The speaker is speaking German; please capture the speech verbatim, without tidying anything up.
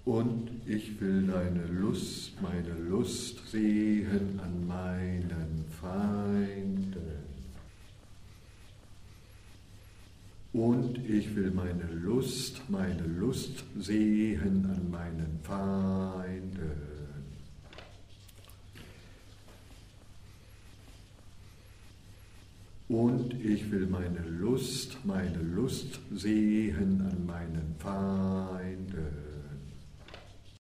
Und ich will deine Lust, meine Lust sehen an meinen Feinden. Und ich will meine Lust, meine Lust sehen an meinen Feinden. Und ich will meine Lust, meine Lust sehen an meinen Feinden.